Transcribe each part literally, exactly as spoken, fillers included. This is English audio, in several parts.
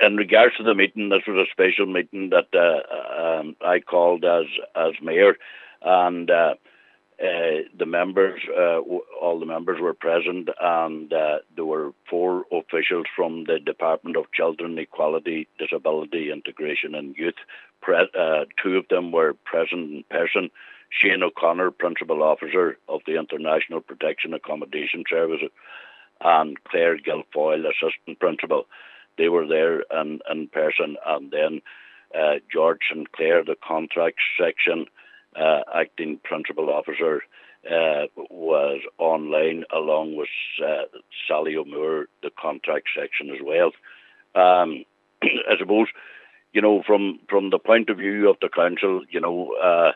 in regards to the meeting, this was a special meeting that uh, um, I called as as mayor, and uh, uh, the members, uh, all the members were present, and uh, there were four officials from the Department of Children, Equality, Disability, Integration and Youth. Pre- uh, two of them were present in person. Shane O'Connor, Principal Officer of the International Protection Accommodation Service, and Claire Guilfoyle, Assistant Principal. They were there in, in person, and then uh, George Sinclair, the Contracts Section uh, Acting Principal Officer, uh, was online, along with uh, Sally O'Moore, the Contracts Section as well. Um, I suppose, you know, from, from the point of view of the Council, you know, uh,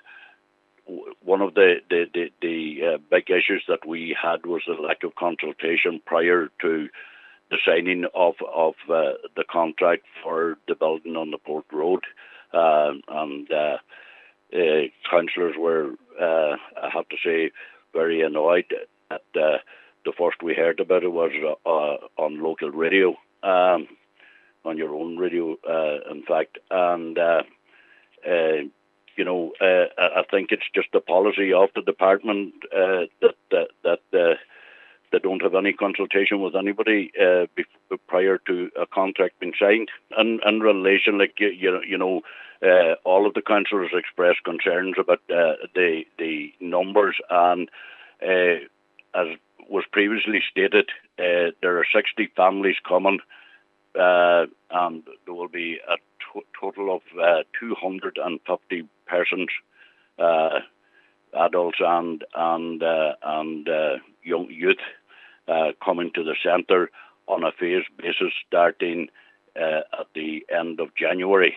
one of the the the, the uh, big issues that we had was the lack of consultation prior to the signing of of uh, the contract for the building on the Port Road, uh, and uh, uh, councillors were, uh, I have to say, very annoyed that uh, the first we heard about it was uh, on local radio, um, on your own radio, uh, in fact, and. Uh, uh, You know, uh, I think it's just the policy of the department uh, that that, that uh, they don't have any consultation with anybody uh, before, prior to a contract being signed. And in relation, like you, you, you know, uh, all of the councillors expressed concerns about uh, the the numbers, and uh, as was previously stated, uh, there are sixty families coming, uh, and there will be a to- total of uh, two hundred fifty persons, uh, adults and and uh, and uh, young youth, uh, coming to the centre on a phased basis, starting uh, at the end of January.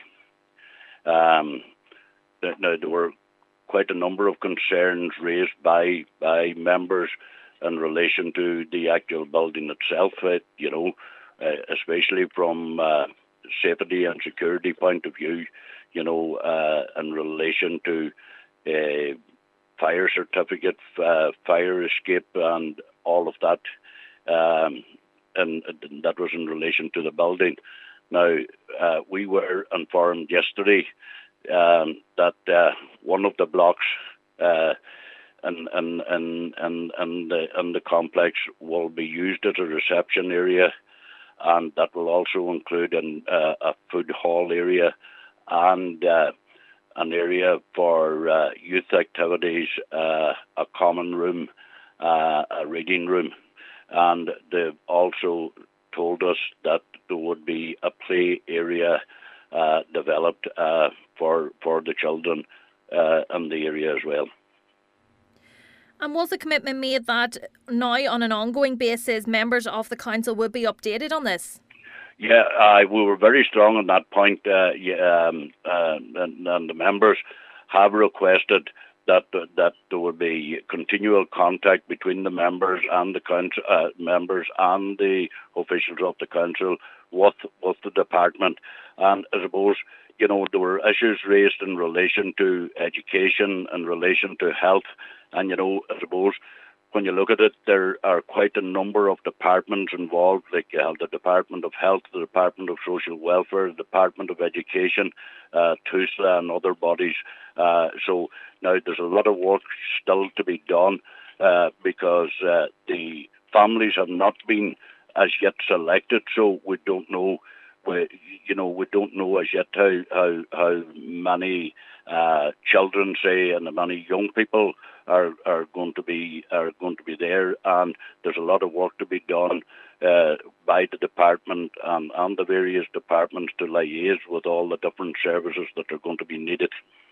Um, now there were quite a number of concerns raised by by members in relation to the actual building itself. It, you know, uh, especially from uh, safety and security point of view, you know, uh, in relation to uh, fire certificate, uh, fire escape, and all of that, um, and, and that was in relation to the building. Now, uh, we were informed yesterday um, that uh, one of the blocks uh, in, in, in, in, in, the, in the complex will be used as a reception area, and that will also include an, uh, a food hall area and uh, an area for uh, youth activities, uh, a common room, uh, a reading room. And they've also told us that there would be a play area uh, developed uh, for, for the children uh, in the area as well. And was a commitment made that now, on an ongoing basis, members of the council would be updated on this? Yeah, uh, we were very strong on that point, uh, yeah, um, uh, and, and the members have requested that uh, that there would be continual contact between the members and the council, uh, members and the officials of the council with with the department. And I suppose, you know, there were issues raised in relation to education, in relation to health, and you know, I suppose, when you look at it, there are quite a number of departments involved, like you have the Department of Health, the Department of Social Welfare, the Department of Education, uh, TUSLA and other bodies. Uh, so now there's a lot of work still to be done uh, because uh, the families have not been as yet selected, so we don't know. We, you know, we don't know as yet how how, how many uh, children, say, and how many young people are are going to be are going to be there, and there's a lot of work to be done uh, by the department and, and the various departments to liaise with all the different services that are going to be needed.